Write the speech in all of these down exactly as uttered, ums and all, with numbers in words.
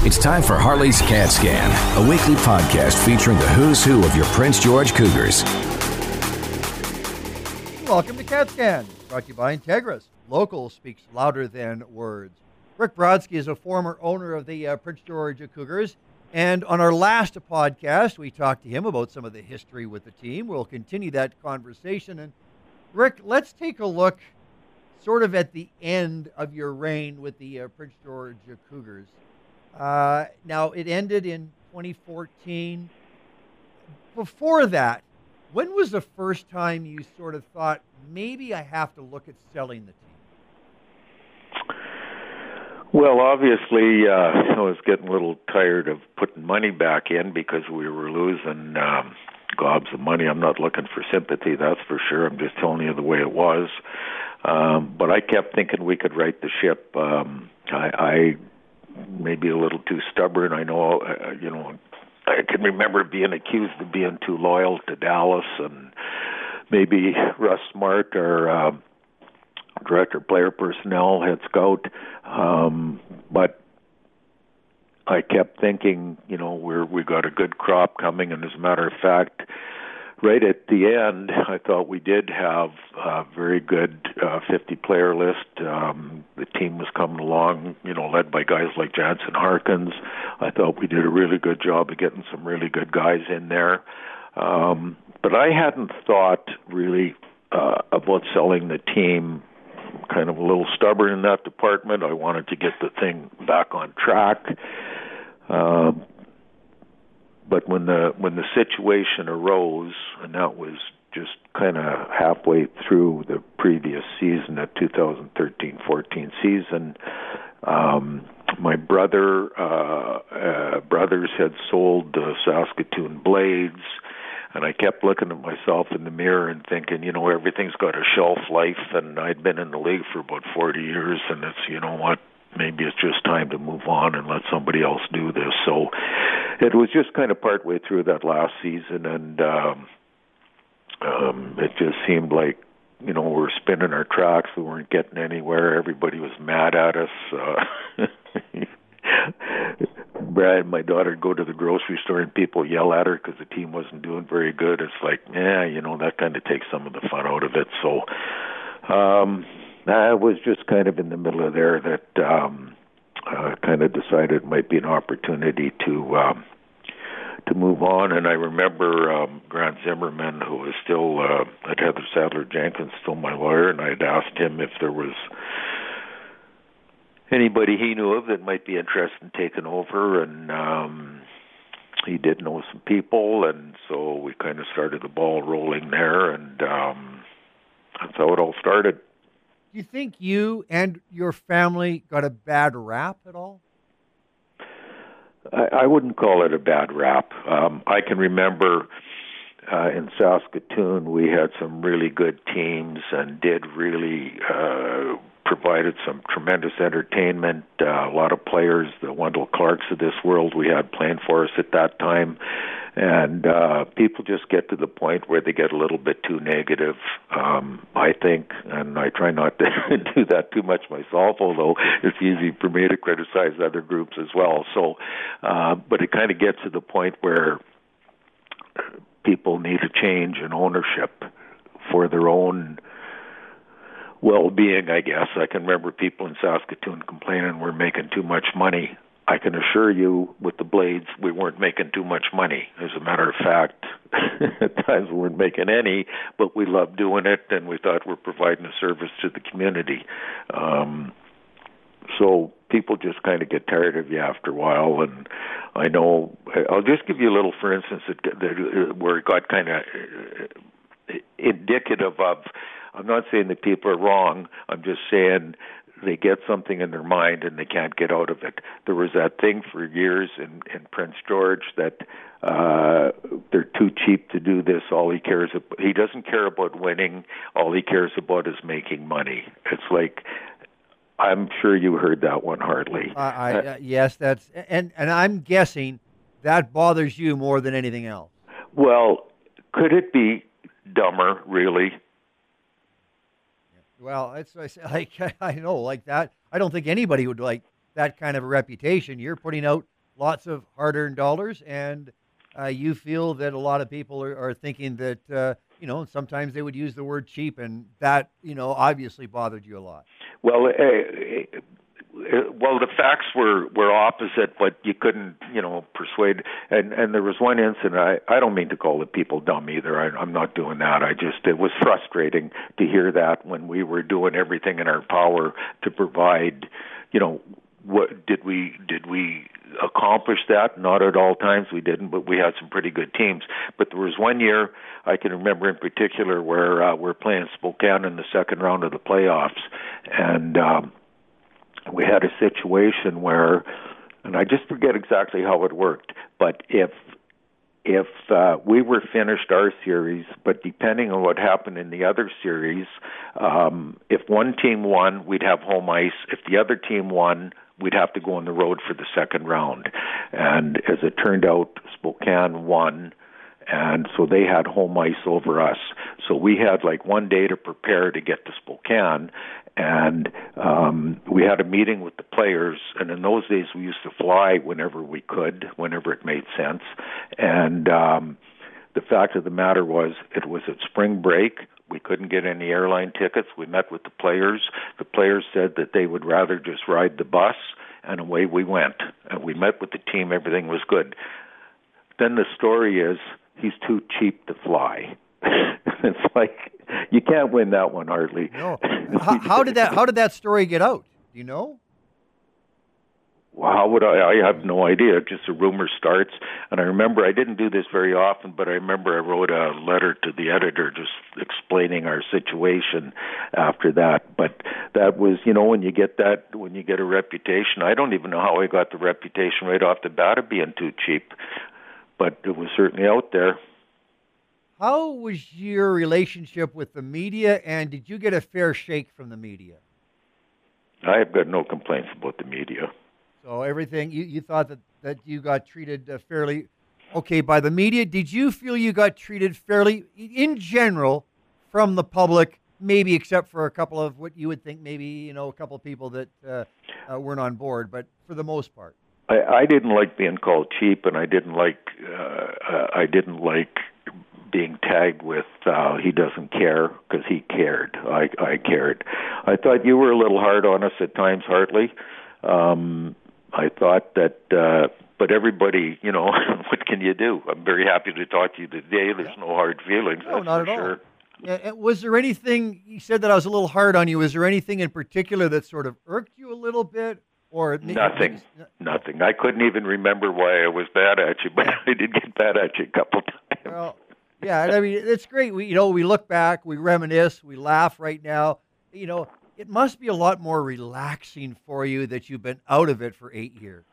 It's time for Harley's Cat Scan, a weekly podcast featuring the who's who of your Prince George Cougars. Welcome to Cat Scan, brought to you by Integris. Local speaks louder than words. Rick Brodsky is a former owner of the uh, Prince George Cougars, and on our last podcast, we talked to him about some of the history with the team. We'll continue that conversation. And Rick, let's take a look sort of at the end of your reign with the uh, Prince George Cougars. Uh, now, it ended in twenty fourteen. Before that, when was the first time you sort of thought, maybe I have to look at selling the team? Well, obviously, uh, I was getting a little tired of putting money back in because we were losing um, gobs of money. I'm not looking for sympathy, that's for sure. I'm just telling you the way it was. Um, but I kept thinking we could right the ship. Um, I... I maybe a little too stubborn. I know, uh, you know, I can remember being accused of being too loyal to Dallas, and maybe Russ Smart, our uh, director of player personnel, head scout. Um, but I kept thinking, you know, we're we got a good crop coming, and as a matter of fact, right at the end, I thought we did have a very good uh, fifty-player list. Um, the team was coming along, you know, led by guys like Jansen Harkins. I thought we did a really good job of getting some really good guys in there. Um, but I hadn't thought really uh, about selling the team. Kind of a little stubborn in that department. I wanted to get the thing back on track. Um, But when the when the situation arose, and that was just kind of halfway through the previous season, the two thousand thirteen fourteen season, um, my brother uh, uh, brothers had sold the Saskatoon Blades, and I kept looking at myself in the mirror and thinking, you know, everything's got a shelf life, and I'd been in the league for about forty years, and it's, you know what, maybe it's just time to move on and let somebody else do this. So it was just kind of partway through that last season, and um, um, it just seemed like, you know, we were spinning our tracks. We weren't getting anywhere. Everybody was mad at us. Uh, Brad and my daughter would go to the grocery store and people yell at her because the team wasn't doing very good. It's like, yeah, you know, that kind of takes some of the fun out of it. So um, I was just kind of in the middle of there that um, uh, kind of decided it might be an opportunity to um, to move on. And I remember um, Grant Zimmerman, who was still uh, at Heather Sadler Jenkins, still my lawyer, and I had asked him if there was anybody he knew of that might be interested in taking over, and um, he did know some people, and so we kind of started the ball rolling there, and um, that's how it all started. Do you think you and your family got a bad rap at all? I, I wouldn't call it a bad rap. Um, I can remember uh, in Saskatoon we had some really good teams and did really uh, provided some tremendous entertainment. Uh, a lot of players, the Wendell Clarks of this world we had playing for us at that time. And uh, people just get to the point where they get a little bit too negative, um, I think, and I try not to do that too much myself, although it's easy for me to criticize other groups as well. So, uh, but it kind of gets to the point where people need a change in ownership for their own well-being, I guess. I can remember people in Saskatoon complaining we're making too much money. I can assure you, with the Blades, we weren't making too much money. As a matter of fact, at times we weren't making any, but we loved doing it, and we thought we're providing a service to the community. Um, so people just kind of get tired of you after a while, and I know, I'll just give you a little, for instance, that, that, where it got kind of indicative of, I'm not saying that people are wrong, I'm just saying they get something in their mind and they can't get out of it. There was that thing for years in, in Prince George that uh, they're too cheap to do this. All he cares about, he doesn't care about winning. All he cares about is making money. It's like, I'm sure you heard that one, Hartley. Uh, I, uh, yes, that's, and, and I'm guessing that bothers you more than anything else. Well, could it be dumber, really? Well, it's like, I know, like that. I don't think anybody would like that kind of a reputation. You're putting out lots of hard-earned dollars, and uh, you feel that a lot of people are, are thinking that, uh, you know, sometimes they would use the word cheap, and that, you know, obviously bothered you a lot. Well, uh, well, the facts were, were opposite, but you couldn't, you know, persuade. And, and there was one incident. I, I don't mean to call the people dumb either. I, I'm not doing that. I just it was frustrating to hear that when we were doing everything in our power to provide, you know, what did we did we accomplish that? Not at all times we didn't, but we had some pretty good teams. But there was one year I can remember in particular where uh, we're playing Spokane in the second round of the playoffs, and um, we had a situation where, and I just forget exactly how it worked, but if if uh, we were finished our series, but depending on what happened in the other series, um, if one team won, we'd have home ice. If the other team won, we'd have to go on the road for the second round. And as it turned out, Spokane won, and so they had home ice over us. So we had like one day to prepare to get to Spokane, and um, we had a meeting with the players, and in those days we used to fly whenever we could, whenever it made sense. And um, the fact of the matter was, it was at spring break. We couldn't get any airline tickets. We met with the players. The players said that they would rather just ride the bus, and away we went. And we met with the team. Everything was good. Then the story is, he's too cheap to fly. It's like, you can't win that one, hardly. No. How, how did that? How did that story get out? Do you know? Well, how would I? I have no idea. Just a rumor starts, and I remember I didn't do this very often, but I remember I wrote a letter to the editor just explaining our situation after that. But that was, you know, when you get that, when you get a reputation. I don't even know how I got the reputation right off the bat of being too cheap, but it was certainly out there. How was your relationship with the media, and did you get a fair shake from the media? I have got no complaints about the media. So everything, you, you thought that, that you got treated uh, fairly okay by the media. Did you feel you got treated fairly, in general, from the public, maybe except for a couple of what you would think maybe, you know, a couple of people that uh, uh, weren't on board, but for the most part? I, I didn't like being called cheap, and I didn't like, uh, uh, I didn't like being tagged with uh, he doesn't care, because he cared. I, I cared. I thought you were a little hard on us at times, Hartley. Um, I thought that, uh, but everybody, you know, what can you do? I'm very happy to talk to you today. There's no hard feelings. No, that's not for at sure. all. Yeah, was there anything, you said that I was a little hard on you, was there anything in particular that sort of irked you a little bit? Or Nothing. Nothing. I couldn't even remember why I was bad at you, but I did get bad at you a couple times. Well, yeah, I mean, it's great. We, you know, we look back, we reminisce, we laugh right now. You know, it must be a lot more relaxing for you that you've been out of it for eight years.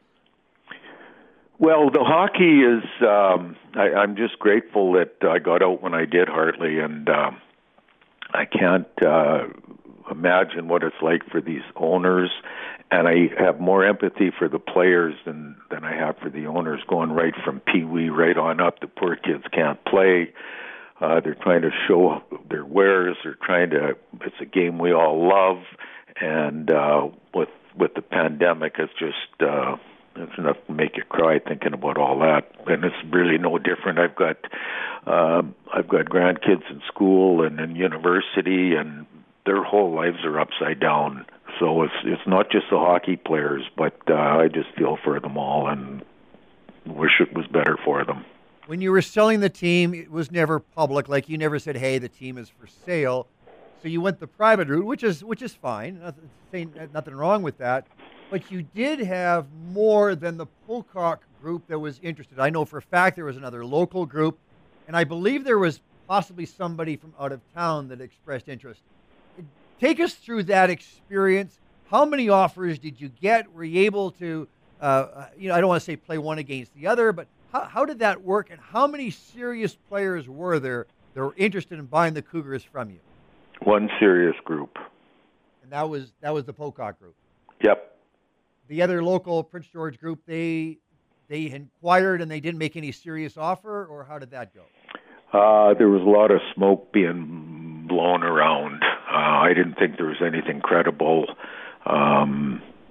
Well, the hockey is, um, I, I'm just grateful that I got out when I did, Hartley, and um, I can't uh, imagine what it's like for these owners, and I have more empathy for the players than, than I have for the owners, going right from Pee-wee right on up. The poor kids can't play. Uh, they're trying to show their wares. They're trying to, it's a game we all love, and uh, with with the pandemic, it's just, uh, it's enough to make you cry thinking about all that. And it's really no different. I've got, um, I've got grandkids in school and in university, and their whole lives are upside down. So it's it's not just the hockey players, but uh, I just feel for them all and wish it was better for them. When you were selling the team, it was never public. Like, you never said, "Hey, the team is for sale." So you went the private route, which is which is fine. Nothing, nothing wrong with that. But you did have more than the Pocock group that was interested. I know for a fact there was another local group, and I believe there was possibly somebody from out of town that expressed interest. Take us through that experience. How many offers did you get? Were you able to, uh, you know, I don't want to say play one against the other, but how, how did that work? And how many serious players were there that were interested in buying the Cougars from you? One serious group. And that was that was the Pocock group. Yep. The other local Prince George group, they they inquired and they didn't make any serious offer, or how did that go? Uh, there was a lot of smoke being blown around. Uh, I didn't think there was anything credible. Um,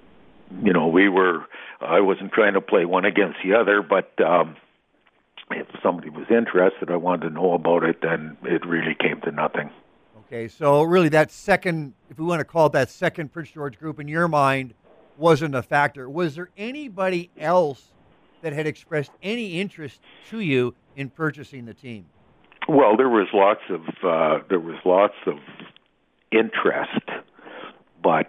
you know, we were, I wasn't trying to play one against the other, but um, if somebody was interested, I wanted to know about it, then it really came to nothing. Okay, so really that second, if we want to call it that second Prince George group, in your mind, wasn't a factor. Was there anybody else that had expressed any interest to you in purchasing the team? Well, there was lots of uh, there was lots of interest, but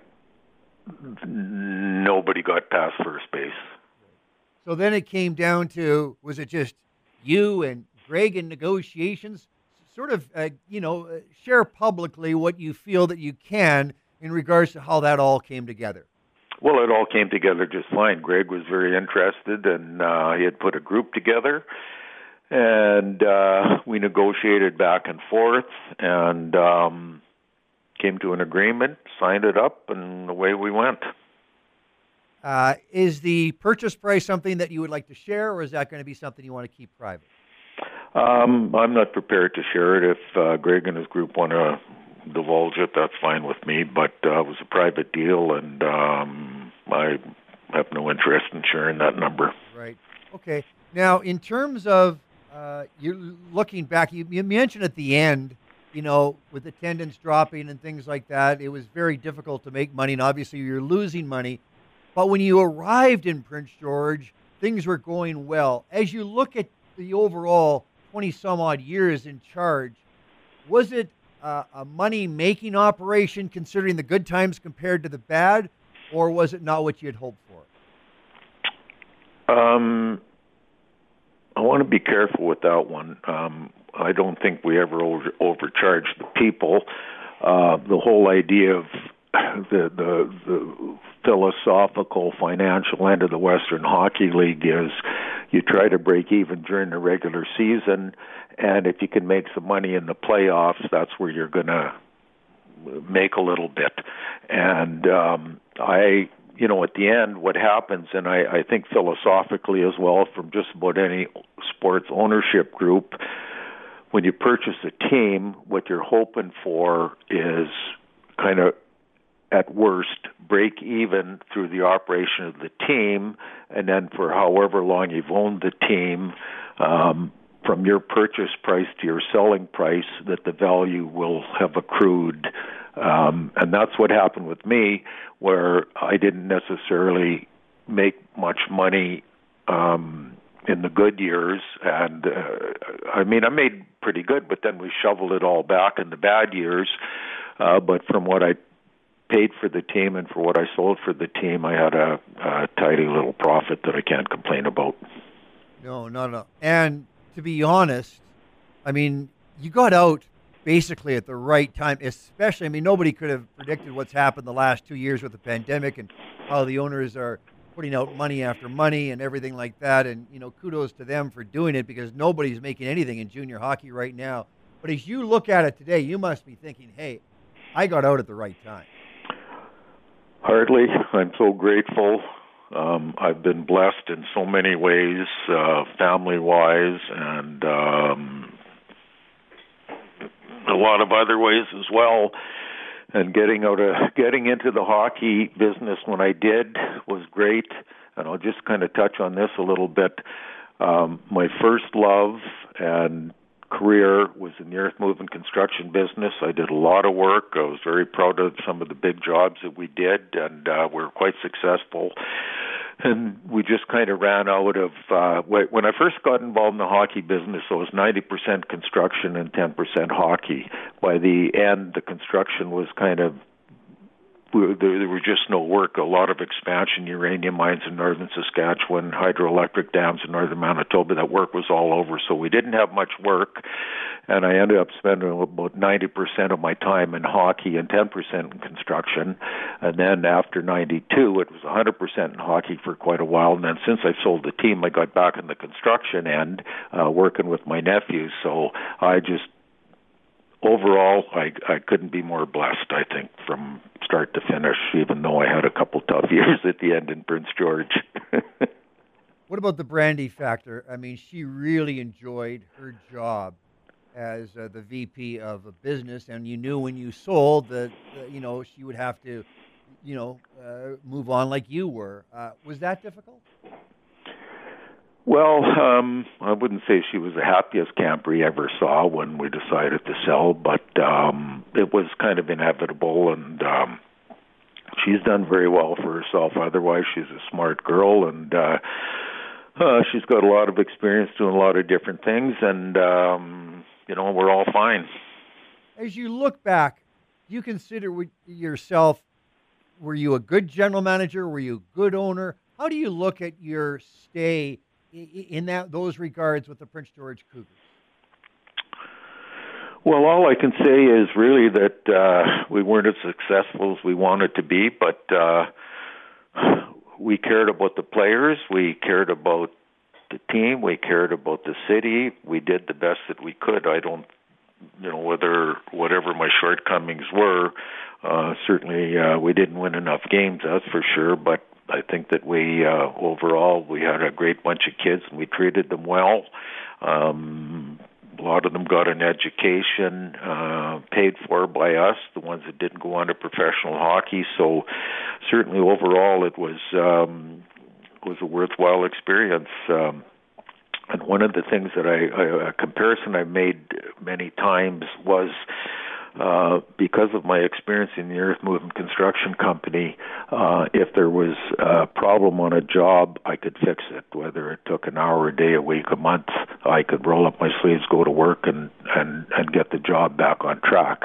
nobody got past first base. So then it came down to, was it just you and Greg in negotiations? Sort of, uh, you know, uh, share publicly what you feel that you can in regards to how that all came together. Well, it all came together just fine. Greg was very interested, and uh, he had put a group together, and uh, we negotiated back and forth, and um, came to an agreement, signed it up, and away we went. Uh, is the purchase price something that you would like to share, or is that going to be something you want to keep private? Um, I'm not prepared to share it. If uh, Greg and his group want to divulge it, that's fine with me, but uh, it was a private deal, and um, I have no interest in sharing that number. Right. Okay. Now, in terms of uh, you looking back, you, you mentioned at the end, you know, with attendance dropping and things like that, it was very difficult to make money, and obviously you're losing money. But when you arrived in Prince George, things were going well. As you look at the overall twenty-some-odd years in charge, was it uh, a money-making operation considering the good times compared to the bad, or was it not what you had hoped for? Um, I want to be careful with that one. Um, I don't think we ever over, overcharged the people. Uh, the whole idea of the, the the philosophical financial end of the Western Hockey League is you try to break even during the regular season, and if you can make some money in the playoffs, that's where you're going to make a little bit. And um, I, you know, at the end, what happens, and I, I think philosophically as well from just about any sports ownership group, when you purchase a team, what you're hoping for is kind of, at worst, break even through the operation of the team, and then for however long you've owned the team, um, from your purchase price to your selling price, that the value will have accrued. Um, and that's what happened with me, where I didn't necessarily make much money um, in the good years. And, uh, I mean, I made pretty good, but then we shoveled it all back in the bad years. Uh, but from what I paid for the team and for what I sold for the team, I had a, a tidy little profit that I can't complain about. No, no, no. And to be honest, I mean, you got out basically at the right time, especially, I mean, nobody could have predicted what's happened the last two years with the pandemic and how the owners are putting out money after money and everything like that. And, you know, kudos to them for doing it, because nobody's making anything in junior hockey right now. But as you look at it today, you must be thinking, hey, I got out at the right time. Hardly. I'm so grateful. Um, I've been blessed in so many ways, uh, family-wise, and um, a lot of other ways as well. And getting out of getting into the hockey business when I did was great. And I'll just kind of touch on this a little bit. Um, my first love and career was in the earth moving construction business. I did a lot of work. I was very proud of some of the big jobs that we did, and uh, we were quite successful. And we just kind of ran out of, uh, when I first got involved in the hockey business, it was ninety percent construction and ten percent hockey. By the end, the construction was kind of, there was just no work. A lot of expansion, uranium mines in northern Saskatchewan, hydroelectric dams in northern Manitoba. That work was all over, so we didn't have much work. And I ended up spending about ninety percent of my time in hockey and ten percent in construction. And then after ninety-two, it was one hundred percent in hockey for quite a while. And then since I sold the team, I got back in the construction end, uh, working with my nephews. So I just, overall, I, I couldn't be more blessed, I think, from start to finish, even though I had a couple tough years at the end in Prince George. What about the Brandy factor? I mean, she really enjoyed her job as uh, the V P of a business, and you knew when you sold that, uh, you know, she would have to, you know, uh, move on like you were. Uh, was that difficult? Well, um, I wouldn't say she was the happiest camper you ever saw when we decided to sell, but um, it was kind of inevitable, and um, she's done very well for herself. Otherwise, she's a smart girl, and uh, uh, she's got a lot of experience doing a lot of different things, and, um, you know, we're all fine. As you look back, do you consider yourself, were you a good general manager? Were you a good owner? How do you look at your stay in that those regards with the Prince George Cougars? Well, all I can say is really that uh, we weren't as successful as we wanted to be, but uh, we cared about the players, we cared about the team, we cared about the city. We did the best that we could. I don't, you know, whether whatever my shortcomings were, uh, certainly uh, we didn't win enough games, that's for sure, but I think that we, uh, overall, we had a great bunch of kids and we treated them well. Um, a lot of them got an education, uh, paid for by us, the ones that didn't go on to professional hockey. So certainly overall it was, um, was a worthwhile experience. Um, and one of the things that I, I, a comparison I made many times was, Uh, because of my experience in the earth movement construction company, uh, if there was a problem on a job, I could fix it. Whether it took an hour, a day, a week, a month, I could roll up my sleeves, go to work, and, and, and get the job back on track.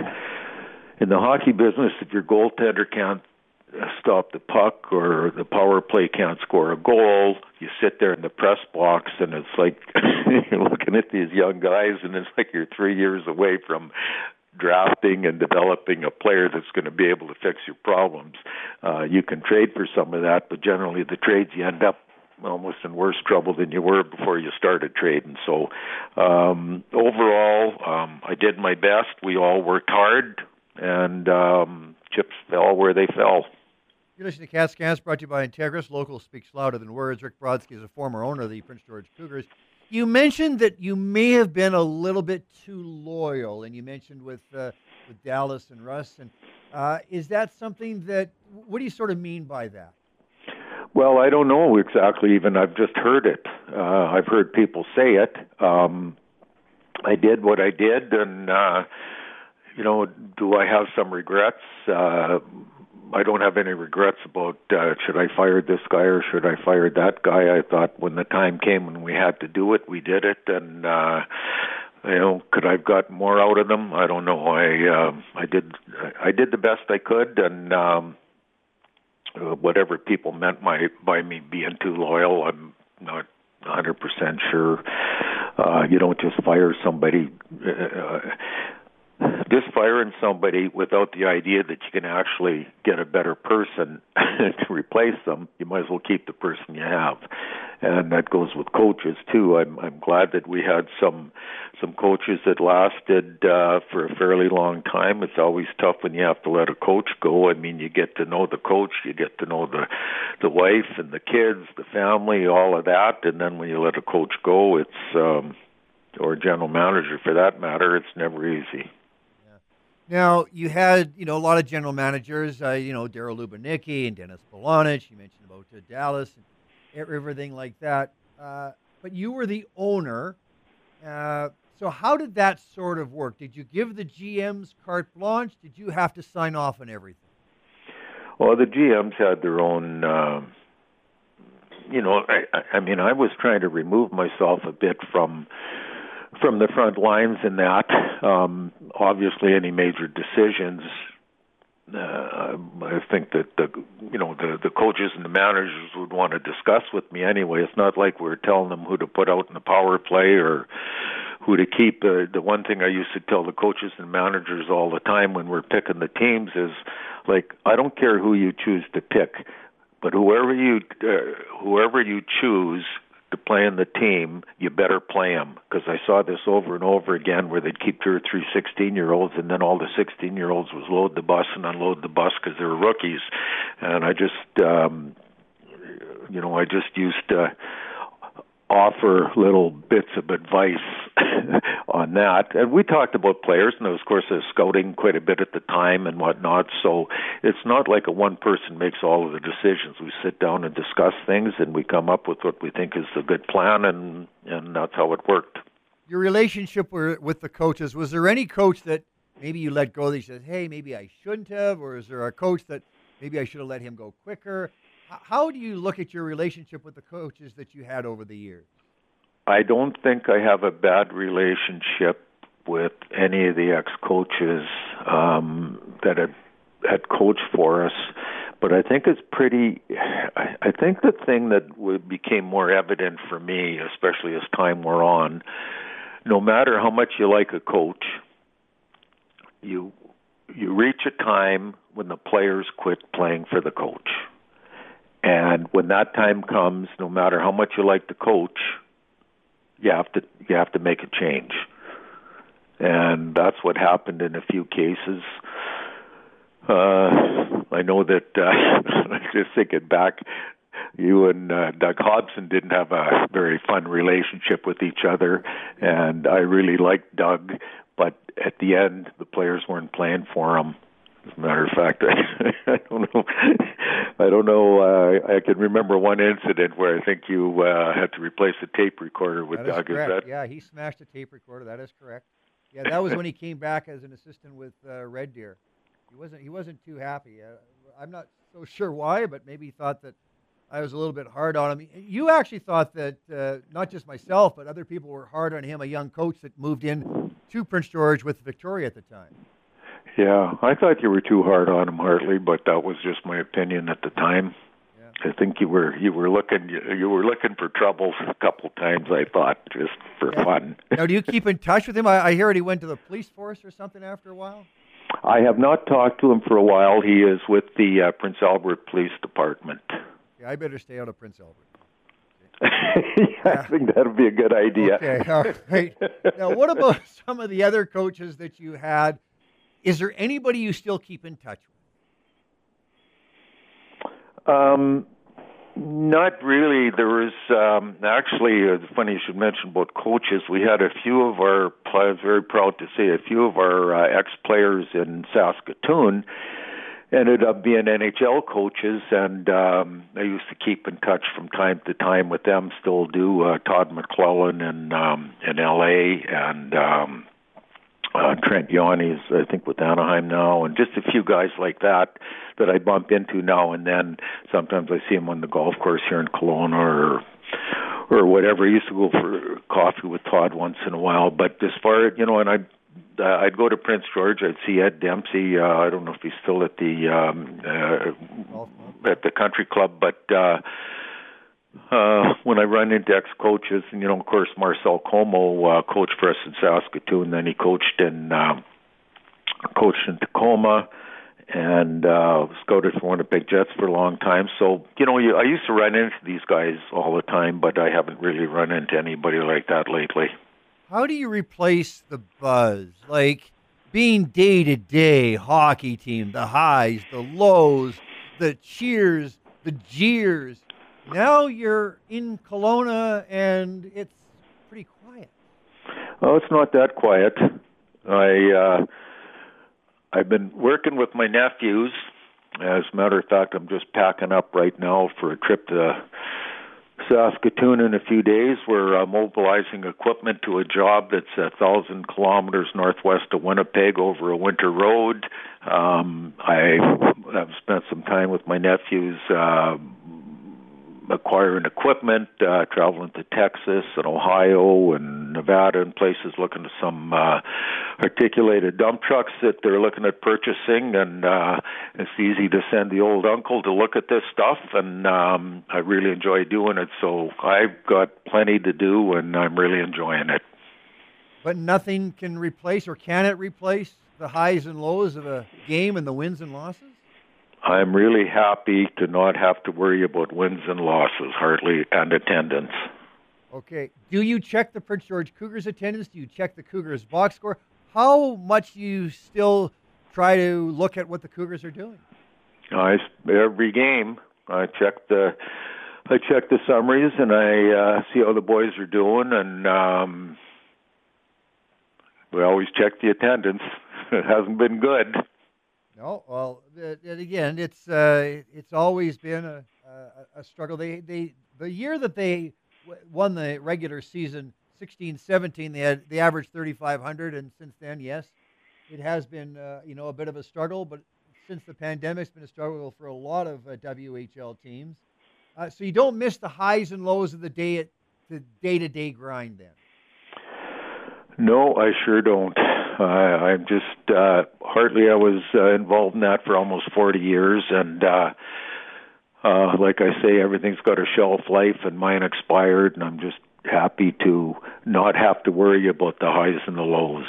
In the hockey business, if your goaltender can't stop the puck or the power play can't score a goal, you sit there in the press box, and it's like you're looking at these young guys, and it's like you're three years away from drafting and developing a player that's going to be able to fix your problems. Uh, you can trade for some of that, but generally the trades, you end up almost in worse trouble than you were before you started trading. So um, overall, um, I did my best. We all worked hard, and um, chips fell where they fell. You're listening to Cat Scans, brought to you by Integris. Local speaks louder than words. Rick Brodsky is a former owner of the Prince George Cougars. You mentioned that you may have been a little bit too loyal, and you mentioned with uh, with Dallas and Russ. And uh, is that something that? What do you sort of mean by that? Well, I don't know exactly. Even I've just heard it. Uh, I've heard people say it. Um, I did what I did, and uh, you know, do I have some regrets? Uh, I don't have any regrets about uh, should I fire this guy or should I fire that guy. I thought when the time came when we had to do it, we did it, and uh, you know, could I have got more out of them? I don't know. I uh, I did I did the best I could, and um, whatever people meant by by me being too loyal, I'm not one hundred percent sure. Uh, you don't just fire somebody. Uh, Just firing somebody without the idea that you can actually get a better person to replace them, you might as well keep the person you have. And that goes with coaches too. I'm I'm glad that we had some some coaches that lasted uh, for a fairly long time. It's always tough when you have to let a coach go. I mean, you get to know the coach, you get to know the the wife and the kids, the family, all of that, and then when you let a coach go, it's um, or a general manager for that matter, it's never easy. Now, you had, you know, a lot of general managers, uh, you know, Darryl Lubanicki and Dennis Polonich. You mentioned about uh, Dallas and everything like that. Uh, but you were the owner. Uh, so how did that sort of work? Did you give the G Ms carte blanche? Did you have to sign off on everything? Well, the G Ms had their own, uh, you know, I, I mean, I was trying to remove myself a bit from from the front lines in that. Um, obviously, any major decisions, uh, I think that the you know the the coaches and the managers would want to discuss with me anyway. It's not like we're telling them who to put out in the power play or who to keep. Uh, the one thing I used to tell the coaches and managers all the time when we're picking the teams is, like, I don't care who you choose to pick, but whoever you uh, whoever you choose to play in the team, you better play them. Because I saw this over and over again where they'd keep two or three sixteen-year-olds, and then all the sixteen-year-olds was load the bus and unload the bus because they were rookies. And I just, um, you know, I just used uh, offer little bits of advice on that. And we talked about players, and of course, there's scouting quite a bit at the time and whatnot. So it's not like a one person makes all of the decisions. We sit down and discuss things, and we come up with what we think is a good plan, and, and that's how it worked. Your relationship with the coaches, was there any coach that maybe you let go that you said, hey, maybe I shouldn't have, or is there a coach that maybe I should have let him go quicker? How do you look at your relationship with the coaches that you had over the years? I don't think I have a bad relationship with any of the ex-coaches um, that had, had coached for us, but I think it's pretty, I, I think the thing that became more evident for me, especially as time wore on, no matter how much you like a coach, you you reach a time when the players quit playing for the coach. And when that time comes, no matter how much you like the coach, you have to you have to make a change. And that's what happened in a few cases. Uh, I know that, uh, just thinking back, you and uh, Doug Hobson didn't have a very fun relationship with each other, and I really liked Doug, but at the end, the players weren't playing for him. As a matter of fact, I, I don't know. I don't know. Uh, I can remember one incident where I think you uh, had to replace a tape recorder with that is Doug. Correct. Is that? Yeah, he smashed a tape recorder. That is correct. Yeah, that was when he came back as an assistant with uh, Red Deer. He wasn't. He wasn't too happy. Uh, I'm not so sure why, but maybe he thought that I was a little bit hard on him. You actually thought that uh, not just myself, but other people were hard on him, a young coach that moved in to Prince George with Victoria at the time. Yeah, I thought you were too hard on him, Hartley, but that was just my opinion at the time. Yeah. I think you were you were looking you, you were looking for trouble a couple times. I thought just for yeah. fun. Now, do you keep in touch with him? I, I heard he went to the police force or something after a while. I have not talked to him for a while. He is with the uh, Prince Albert Police Department. Yeah, I better stay out of Prince Albert. yeah, yeah. I think that would be a good idea. Okay, all right. Now, what about some of the other coaches that you had? Is there anybody you still keep in touch with? Um, not really. There was um, actually, uh, it's funny you should mention about coaches. We had a few of our, I was very proud to say, a few of our uh, ex-players in Saskatoon ended up being N H L coaches, and um, I used to keep in touch from time to time with them, still do. Uh, Todd McClellan in, um, in L A, and um, Uh, Trent Yanni's, I think, with Anaheim now, and just a few guys like that that I bump into now and then. Sometimes I see him on the golf course here in Kelowna or or whatever. I used to go for coffee with Todd once in a while. But as far as, you know, and I'd, uh, I'd go to Prince George, I'd see Ed Dempsey. Uh, I don't know if he's still at the um, uh, at the country club, but uh, Uh, when I run into ex-coaches, and, you know, of course, Marcel Como uh, coached for us in Saskatoon, then he coached in uh, coached in Tacoma, and uh, scouted for Winnipeg Jets for a long time. So, you know, you, I used to run into these guys all the time, but I haven't really run into anybody like that lately. How do you replace the buzz? Like, being day-to-day hockey team, the highs, the lows, the cheers, the jeers. Now you're in Kelowna, and it's pretty quiet. Oh, it's not that quiet. I, uh, I've been working with my nephews. As a matter of fact, I'm just packing up right now for a trip to Saskatoon in a few days. We're uh, mobilizing equipment to a job that's a thousand kilometers northwest of Winnipeg over a winter road. Um, I have spent some time with my nephews uh, acquiring equipment, uh, traveling to Texas and Ohio and Nevada and places, looking at some uh, articulated dump trucks that they're looking at purchasing. And uh, it's easy to send the old uncle to look at this stuff, and um, I really enjoy doing it. So I've got plenty to do, and I'm really enjoying it. But nothing can replace, or can it replace, the highs and lows of a game and the wins and losses? I'm really happy to not have to worry about wins and losses, Hartley, and attendance. Okay. Do you check the Prince George Cougars attendance? Do you check the Cougars box score? How much do you still try to look at what the Cougars are doing? I, every game, I check the I check the summaries and I uh, see how the boys are doing, and um, we always check the attendance. It hasn't been good. No, well, and again, it's uh, it's always been a, a, a struggle. They they the year that they w- won the regular season, sixteen seventeen, they had they averaged thirty-five hundred, and since then, yes, it has been uh, you know a bit of a struggle. But since the pandemic, it's been a struggle for a lot of uh, W H L teams. Uh, so you don't miss the highs and lows of the day, the day-to-day grind, then. No, I sure don't. I, I'm just uh, hardly. I was uh, involved in that for almost forty years, and uh, uh, like I say, everything's got a shelf life, and mine expired, and I'm just happy to not have to worry about the highs and the lows.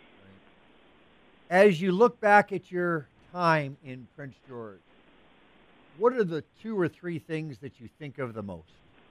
As you look back at your time in Prince George, what are the two or three things that you think of the most?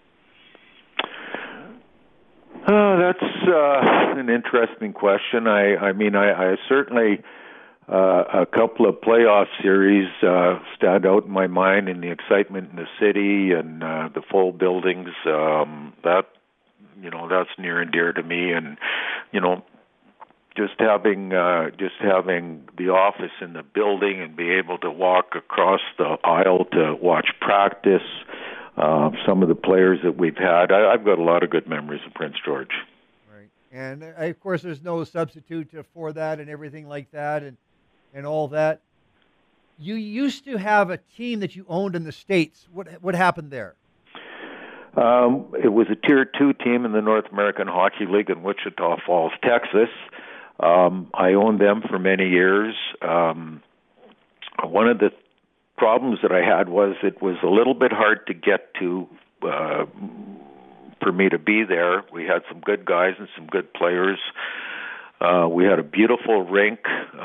Uh, that's uh, an interesting question. I, I mean, I, I certainly uh, a couple of playoff series uh, stand out in my mind, and the excitement in the city and uh, the full buildings. Um, that you know, that's near and dear to me. And you know, just having uh, just having the office in the building and be able to walk across the aisle to watch practice. Uh, some of the players that we've had, I, I've got a lot of good memories of Prince George. Right, and uh, of course, there's no substitute for that and everything like that, and and all that. You used to have a team that you owned in the States. What what happened there? Um, it was a Tier Two team in the North American Hockey League in Wichita Falls, Texas. Um, I owned them for many years. Um, one of the problems that I had was it was a little bit hard to get to uh, for me to be there. We had some good guys and some good players. Uh, we had a beautiful rink,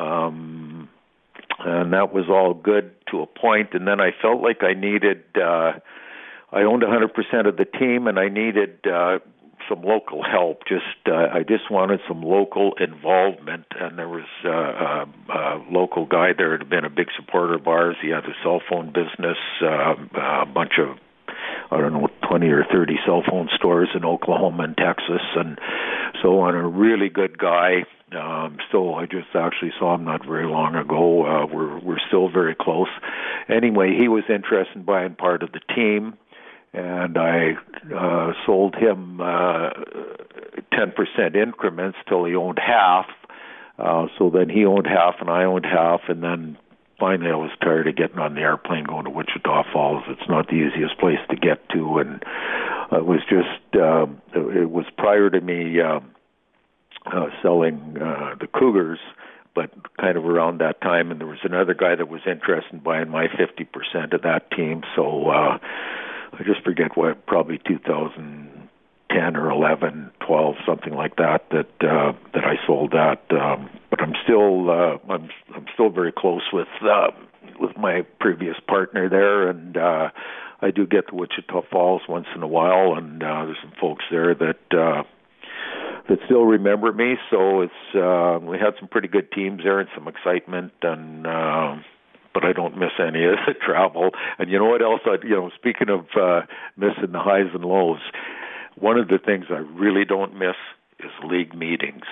um, and that was all good to a point. And then I felt like I needed, uh, I owned one hundred percent of the team, and I needed uh, some local help. Just uh, I just wanted some local involvement, and there was uh, a, a local guy there that had been a big supporter of ours. He had a cell phone business, uh, a bunch of I don't know twenty or thirty cell phone stores in Oklahoma and Texas, and so on. A really good guy. Um, still, I just actually saw him not very long ago. Uh, we're we're still very close. Anyway, he was interested in buying part of the team. And I uh, sold him uh, ten percent increments till he owned half. Uh, so then he owned half and I owned half. And then finally I was tired of getting on the airplane going to Wichita Falls. It's not the easiest place to get to. And it was just, uh, it was prior to me uh, uh, selling uh, the Cougars, but kind of around that time. And there was another guy that was interested in buying my fifty percent of that team. So, uh, I just forget what, probably two thousand ten or eleven, twelve, something like that. That uh, that I sold that. Um, but I'm still uh, I'm I'm still very close with uh, with my previous partner there, and uh, I do get to Wichita Falls once in a while, and uh, there's some folks there that uh, that still remember me. So it's uh, we had some pretty good teams there and some excitement and. Uh, But I don't miss any of the travel. And you know what else? I, you know, speaking of uh, missing the highs and lows, one of the things I really don't miss is league meetings.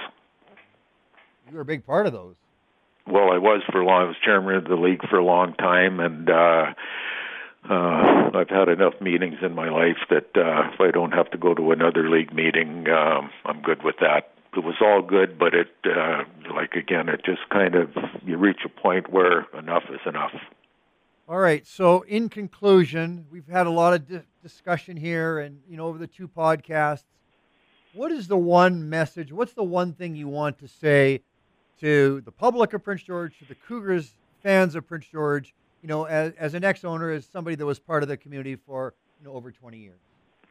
You were a big part of those. Well, I was for a long. I was chairman of the league for a long time, and uh, uh, I've had enough meetings in my life that uh, if I don't have to go to another league meeting, um, I'm good with that. It was all good, but it, uh, like again, it just kind of, you reach a point where enough is enough. All right. So in conclusion, we've had a lot of di- discussion here and, you know, over the two podcasts. What is the one message? What's the one thing you want to say to the public of Prince George, to the Cougars fans of Prince George, you know, as, as an ex-owner, as somebody that was part of the community for, you know, over twenty years?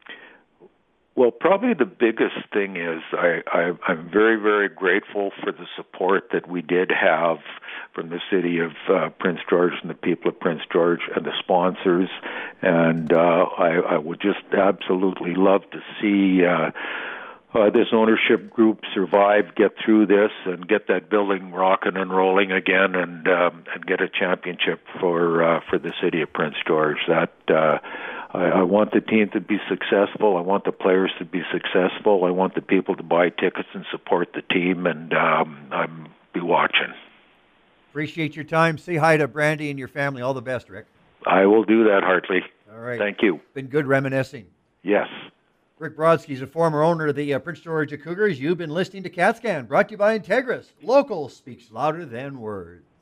Well, probably the biggest thing is I, I, I'm very, very grateful for the support that we did have from the city of uh, Prince George and the people of Prince George and the sponsors. And uh, I, I would just absolutely love to see uh, uh, this ownership group survive, get through this, and get that building rocking and rolling again, and um, and get a championship for uh, for the city of Prince George. That uh, I, I want the team to be successful. I want the players to be successful. I want the people to buy tickets and support the team, and um, I'll be watching. Appreciate your time. Say hi to Brandy and your family. All the best, Rick. I will do that, Hartley. All right. Thank you. Been good reminiscing. Yes. Rick Brodsky is a former owner of the uh, Prince George Cougars. You've been listening to CatScan, brought to you by Integris. Local speaks louder than words.